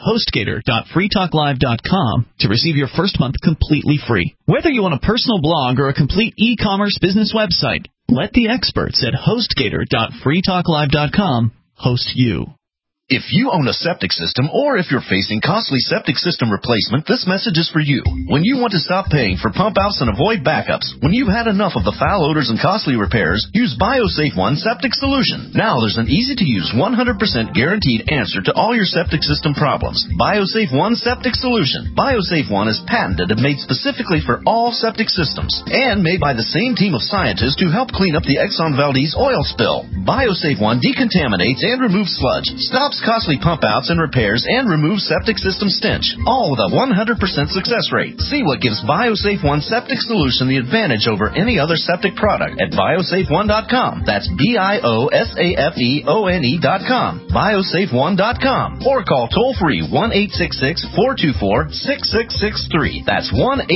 HostGator.freetalklive.com to receive your first month completely free. Whether you want a personal blog or a complete e-commerce business website, let the experts at HostGator.freetalklive.com host you. If you own a septic system or if you're facing costly septic system replacement, this message is for you. When you want to stop paying for pump outs and avoid backups, when you've had enough of the foul odors and costly repairs, use BioSafe One Septic Solution. Now there's an easy-to-use 100% guaranteed answer to all your septic system problems. BioSafe One Septic Solution. BioSafe One is patented and made specifically for all septic systems and made by the same team of scientists to help clean up the Exxon Valdez oil spill. BioSafe One decontaminates and removes sludge, stops costly pump outs and repairs, and removes septic system stench, all with a 100% success rate. See what gives BioSafe One Septic Solution the advantage over any other septic product at biosafeone.com. That's BIOSAFEONE.com. biosafeone.com. Or call toll-free 1-866-424-6663. That's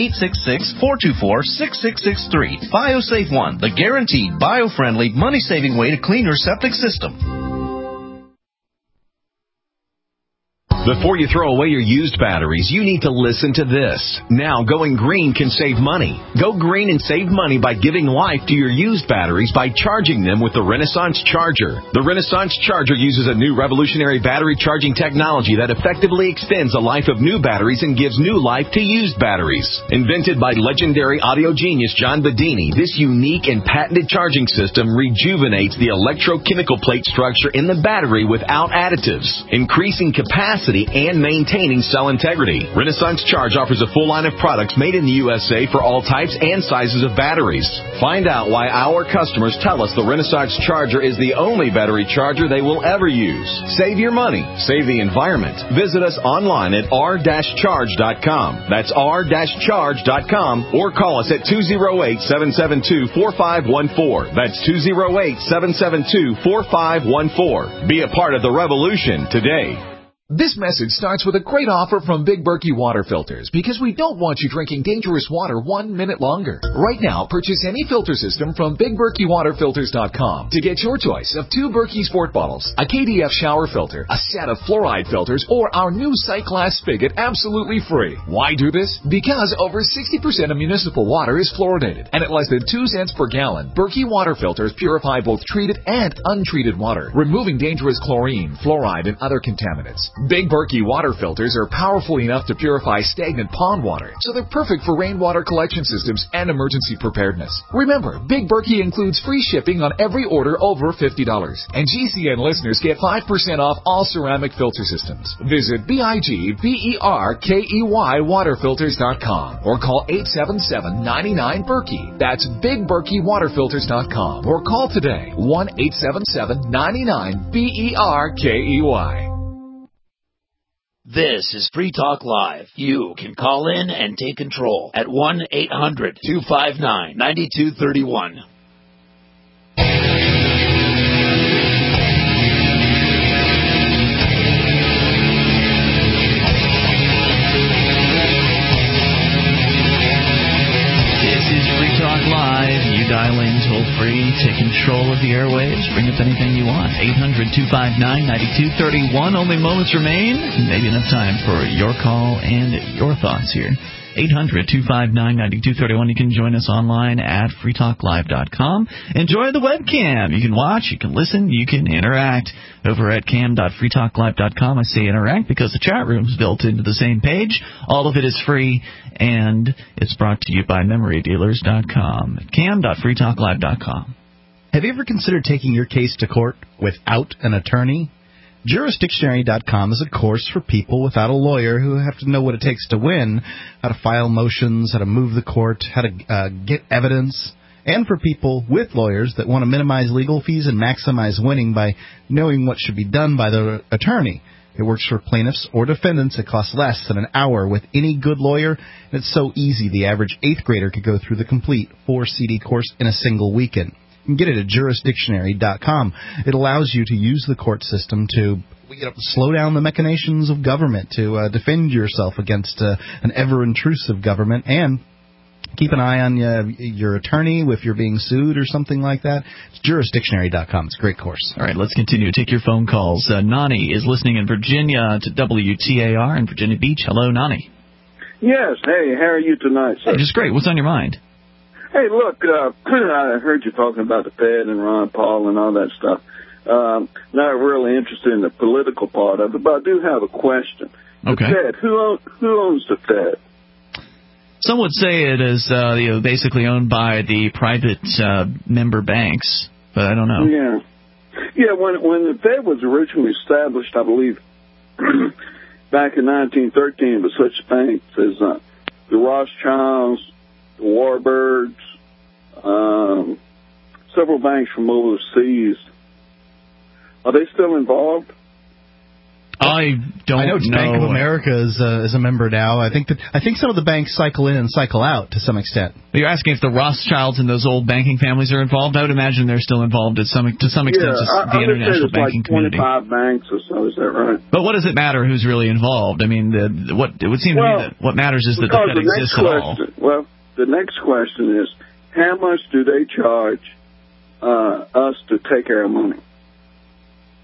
1-866-424-6663. BioSafe One, the guaranteed bio-friendly, money-saving way to clean your septic system. Before you throw away your used batteries, you need to listen to this. Now, going green can save money. Go green and save money by giving life to your used batteries by charging them with the Renaissance Charger. The Renaissance Charger uses a new revolutionary battery charging technology that effectively extends the life of new batteries and gives new life to used batteries. Invented by legendary audio genius John Bedini, this unique and patented charging system rejuvenates the electrochemical plate structure in the battery without additives, increasing capacity and maintaining cell integrity. Renaissance Charge offers a full line of products made in the USA for all types and sizes of batteries. Find out why our customers tell us the Renaissance Charger is the only battery charger they will ever use. Save your money. Save the environment. Visit us online at r-charge.com. That's r-charge.com, or call us at 208-772-4514. That's 208-772-4514. Be a part of the revolution today. This message starts with a great offer from Big Berkey Water Filters, because we don't want you drinking dangerous water 1 minute longer. Right now, purchase any filter system from BigBerkeyWaterFilters.com to get your choice of 2 Berkey Sport bottles, a KDF shower filter, a set of fluoride filters, or our new sight glass spigot absolutely free. Why do this? Because over 60% of municipal water is fluoridated, and at less than 2 cents per gallon, Berkey Water Filters purify both treated and untreated water, removing dangerous chlorine, fluoride, and other contaminants. Big Berkey water filters are powerful enough to purify stagnant pond water, so they're perfect for rainwater collection systems and emergency preparedness. Remember, Big Berkey includes free shipping on every order over $50, and GCN listeners get 5% off all ceramic filter systems. Visit BigBerkeyWaterFilters.com or call 877-99-BERKEY. That's BigBerkeyWaterFilters.com, or call today 1-877-99-BERKEY. This is Free Talk Live. You can call in and take control at 1-800-259-9231. Dial in toll free, take control of the airwaves, bring up anything you want. 800-259-9231. Only moments remain. Maybe enough time for your call and your thoughts here. 800-259-9231. You can join us online at freetalklive.com. Enjoy the webcam. You can watch, you can listen, you can interact over at cam.freetalklive.com. I say interact because the chat room's built into the same page. All of it is free, and it's brought to you by memorydealers.com. cam.freetalklive.com. Have you ever considered taking your case to court without an attorney? Jurisdictionary.com is a course for people without a lawyer who have to know what it takes to win, how to file motions, how to move the court, how to get evidence, and for people with lawyers that want to minimize legal fees and maximize winning by knowing what should be done by the attorney. It works for plaintiffs or defendants. It costs less than an hour with any good lawyer, and it's so easy the average 8th grader could go through the complete 4-CD course in a single weekend. You can get it at jurisdictionary.com. It allows you to use the court system to slow down the machinations of government, to defend yourself against an ever-intrusive government, and keep an eye on your attorney if you're being sued or something like that. It's jurisdictionary.com. It's a great course. All right, let's continue. Take your phone calls. Nani is listening in Virginia to WTAR in Virginia Beach. Hello, Nani. Yes. Hey, how are you tonight, sir? Hey, just great. What's on your mind? Hey, look, I heard you talking about the Fed and Ron Paul and all that stuff. Not really interested in the political part of it, but I do have a question. Okay. The Fed, who owns the Fed? Some would say it is basically owned by the private member banks, but I don't know. Yeah. When the Fed was originally established, I believe, back in 1913, with such banks as the Rothschilds, the Warburgs, several banks from overseas. Are they still involved? I know Bank of America is a member now. I think some of the banks cycle in and cycle out to some extent. You're asking if the Rothschilds and those old banking families are involved? I would imagine they're still involved to some extent. The international banking community. 25 banks or so. Is that right? But what does it matter who's really involved? I mean, it would seem to me that what matters is that the Fed exists at all. Well, the next question is, how much do they charge us to take our money?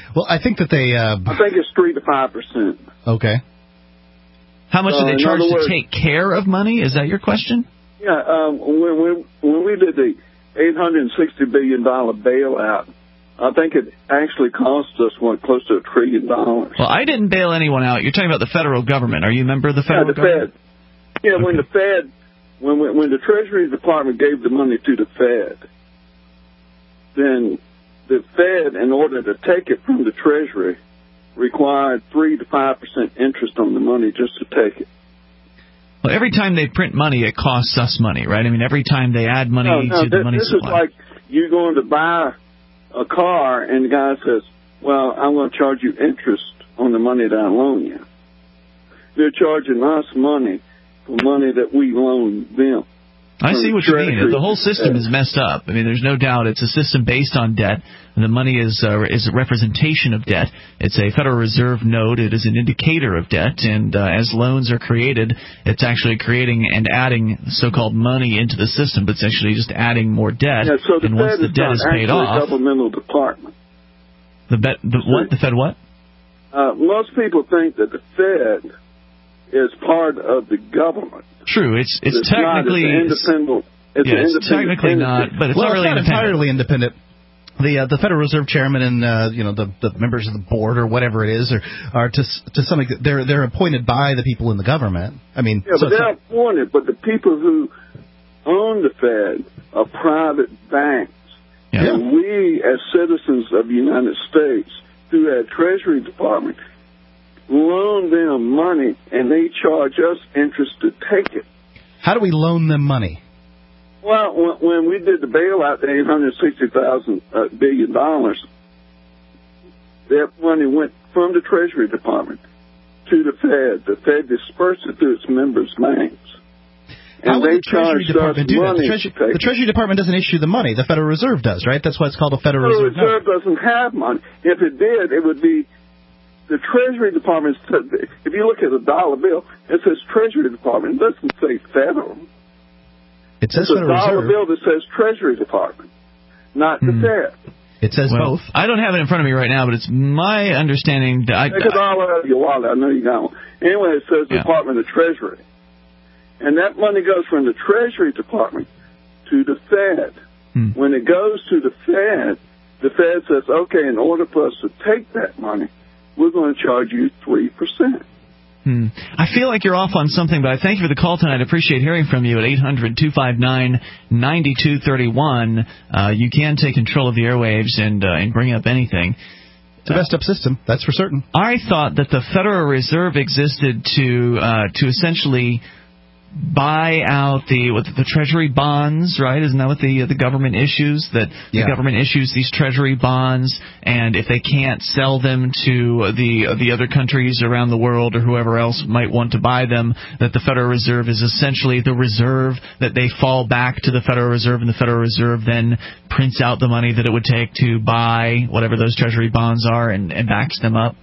Well, I think that they... I think it's 3 to 5%. Okay. How much do they charge to take care of money? Is that your question? Yeah, when we did the $860 billion bailout, I think it actually cost us, close to $1 trillion. Well, I didn't bail anyone out. You're talking about the federal government. Are you a member of the federal government? Fed. Yeah, okay. When the Fed, when the Treasury Department gave the money to the Fed, then the Fed, in order to take it from the Treasury, required 3 to 5% interest on the money just to take it. Well, every time they print money, it costs us money, right? I mean, every time they add money to the money supply. This is like you going to buy a car, and the guy says, well, I'm going to charge you interest on the money that I loan you. They're charging us money for money that we loan them. I see what you mean. The whole system is messed up. I mean, there's no doubt it's a system based on debt, and the money is a representation of debt. It's a Federal Reserve note. It is an indicator of debt, and as loans are created, it's actually creating and adding so-called money into the system, but it's actually just adding more debt. Yeah, so and once the debt is paid off, governmental department. The Fed what? Most people think that the Fed is part of the government. True, it's technically independent. It's technically not, but it's not really entirely independent. The Federal Reserve Chairman and the members of the board or whatever it is are to some extent they're appointed by the people in the government. I mean, but they're appointed, but the people who own the Fed are private banks, and we as citizens of the United States through our Treasury Department loan them money, and they charge us interest to take it. How do we loan them money? Well, when we did the bailout, the $860 billion, that money went from the Treasury Department to the Fed. The Fed dispersed it to its members' banks. How would the Treasury Department do that? The Treasury Department doesn't issue the money. The Federal Reserve does, right? That's why it's called a Federal Reserve. The Federal Reserve doesn't have money. If it did, it would be the Treasury Department. If you look at a dollar bill, it says Treasury Department. It doesn't say Federal. It says Federal Reserve. It's a dollar bill that says Treasury Department, not the Fed. It says both. I don't have it in front of me right now, but it's my understanding that take a dollar out of your wallet. I know you got one. Anyway, it says Department of Treasury. And that money goes from the Treasury Department to the Fed. When it goes to the Fed says, okay, in order for us to take that money, we're going to charge you 3%. I feel like you're off on something, but I thank you for the call tonight. I appreciate hearing from you at 800-259-9231. You can take control of the airwaves and bring up anything. It's a messed up system, that's for certain. I thought that the Federal Reserve existed to essentially buy out the Treasury bonds, right? Isn't that what the government issues? That the government issues these Treasury bonds, and if they can't sell them to the other countries around the world or whoever else might want to buy them, that the Federal Reserve is essentially the reserve that they fall back to the Federal Reserve, and the Federal Reserve then prints out the money that it would take to buy whatever those Treasury bonds are and backs them up.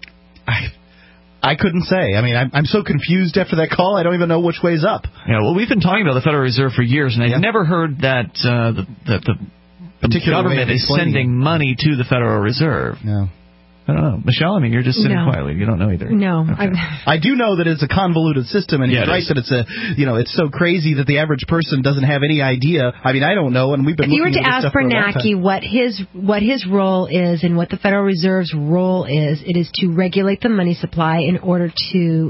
I couldn't say. I mean, I'm so confused after that call, I don't even know which way's up. Yeah, well, we've been talking about the Federal Reserve for years, and I've never heard that the government is sending money to the Federal Reserve. No. I don't know. Michelle, I mean, you're just sitting quietly. You don't know either. No. Okay. I do know that it's a convoluted system, and he's right that it's so crazy that the average person doesn't have any idea. I mean, I don't know, and we've been looking at this stuff for a long time. If you were to ask Bernanke what his role is and what the Federal Reserve's role is, it is to regulate the money supply in order to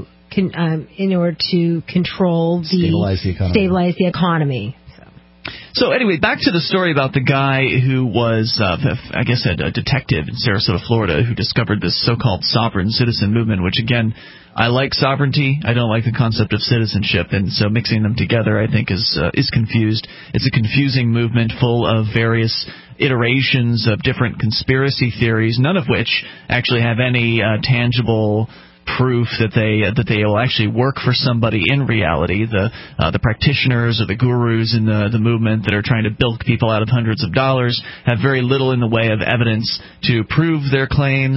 control stabilize the economy. So anyway, back to the story about the guy who was, I guess, a detective in Sarasota, Florida, who discovered this so-called sovereign citizen movement, which, again, I like sovereignty. I don't like the concept of citizenship, and so mixing them together, I think, is confused. It's a confusing movement full of various iterations of different conspiracy theories, none of which actually have any tangible proof that they will actually work for somebody in reality. The practitioners or the gurus in the movement that are trying to bilk people out of hundreds of dollars have very little in the way of evidence to prove their claims,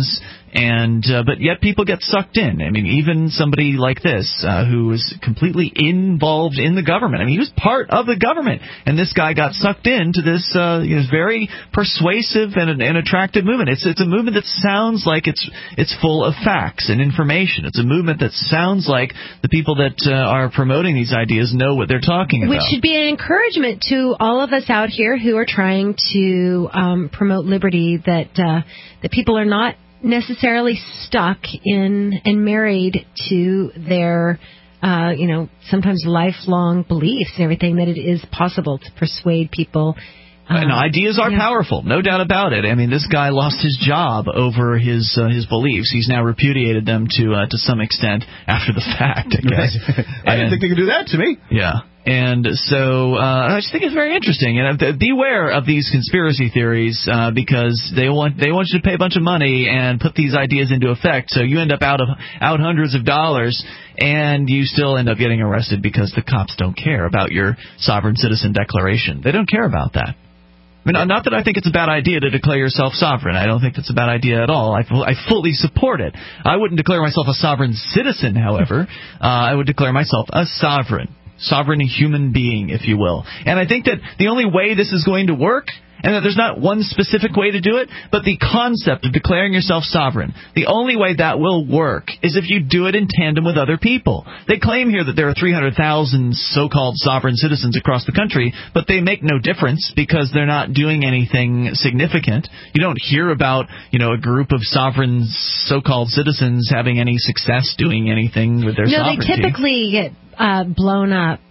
But yet people get sucked in. I mean, even somebody like this, who is completely involved in the government. I mean, he was part of the government, and this guy got sucked into this very persuasive and attractive movement. It's a movement that sounds like it's full of facts and information. It's a movement that sounds like the people that are promoting these ideas know what they're talking about. Which should be an encouragement to all of us out here who are trying to promote liberty, that people are not necessarily stuck in and married to their sometimes lifelong beliefs and everything, that it is possible to persuade people. And ideas are powerful, no doubt about it. I mean, this guy lost his job over his beliefs. He's now repudiated them to some extent after the fact, I guess. I didn't think they could do that to me. Yeah. And so I just think it's very interesting. And beware of these conspiracy theories because they want you to pay a bunch of money and put these ideas into effect. So you end up out hundreds of dollars, and you still end up getting arrested because the cops don't care about your sovereign citizen declaration. They don't care about that. I mean, not that I think it's a bad idea to declare yourself sovereign. I don't think that's a bad idea at all. I fully support it. I wouldn't declare myself a sovereign citizen, however. I would declare myself a sovereign human being, if you will. And I think that the only way this is going to work, and that there's not one specific way to do it, but the concept of declaring yourself sovereign, the only way that will work is if you do it in tandem with other people. They claim here that there are 300,000 so-called sovereign citizens across the country, but they make no difference because they're not doing anything significant. You don't hear about, a group of sovereign so-called citizens having any success doing anything with their sovereignty. No, they typically get blown up,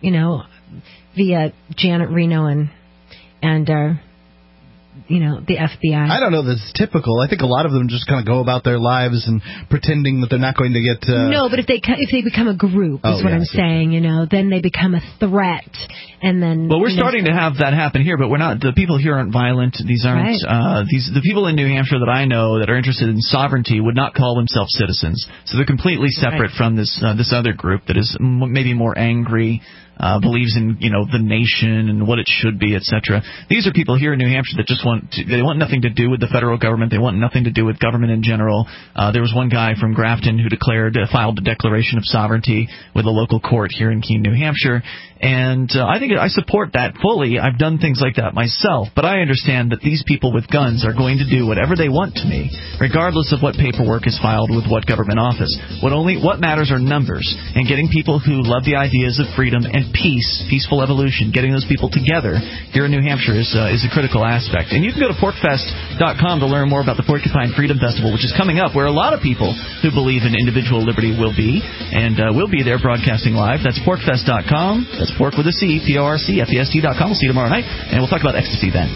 via Janet Reno and the FBI. I don't know that it's typical. I think a lot of them just kind of go about their lives and pretending that they're not going to get... No, but if they become a group, is what I'm saying, then they become a threat, and then... Well, we're starting to have that happen here, but we're not... The people here aren't violent. These aren't... Right. The people in New Hampshire that I know that are interested in sovereignty would not call themselves citizens. So they're completely separate from this other group that is maybe more angry, believes in the nation and what it should be, etc. These are people here in New Hampshire that just they want nothing to do with the federal government. They want nothing to do with government in general. There was one guy from Grafton who filed a declaration of sovereignty with a local court here in Keene, New Hampshire. And I support that fully. I've done things like that myself. But I understand that these people with guns are going to do whatever they want to me, regardless of what paperwork is filed with what government office. What matters are numbers, and getting people who love the ideas of freedom and peaceful evolution, getting those people together here in New Hampshire is a critical aspect. And you can go to porkfest.com to learn more about the Porcupine Freedom Festival, which is coming up, where a lot of people who believe in individual liberty will be, and we'll be there broadcasting live. That's porkfest.com. That's pork with a C, PORCFEST.com. We'll see you tomorrow night, and we'll talk about ecstasy then.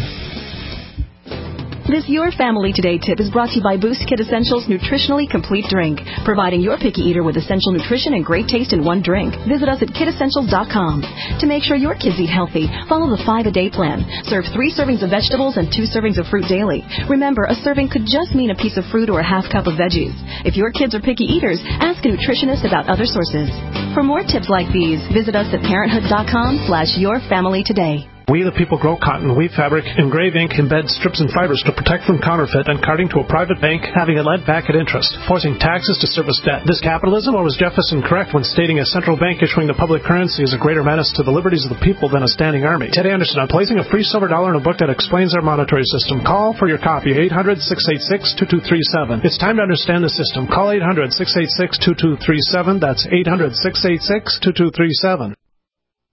This Your Family Today tip is brought to you by Boost Kid Essentials Nutritionally Complete Drink, providing your picky eater with essential nutrition and great taste in one drink. Visit us at kidessentials.com. To make sure your kids eat healthy, follow the 5-a-day plan. Serve 3 servings of vegetables and 2 servings of fruit daily. Remember, a serving could just mean a piece of fruit or a half cup of veggies. If your kids are picky eaters, ask a nutritionist about other sources. For more tips like these, visit us at parenthood.com/yourfamilytoday. We the people grow cotton, weave fabric, engrave ink, embed strips and fibers to protect from counterfeit and carting to a private bank, having it lent back at interest, forcing taxes to service debt. This capitalism, or was Jefferson correct when stating a central bank issuing the public currency is a greater menace to the liberties of the people than a standing army? Teddy Anderson, I'm placing a free silver dollar in a book that explains our monetary system. Call for your copy, 800-686-2237. It's time to understand the system. Call 800-686-2237. That's 800-686-2237.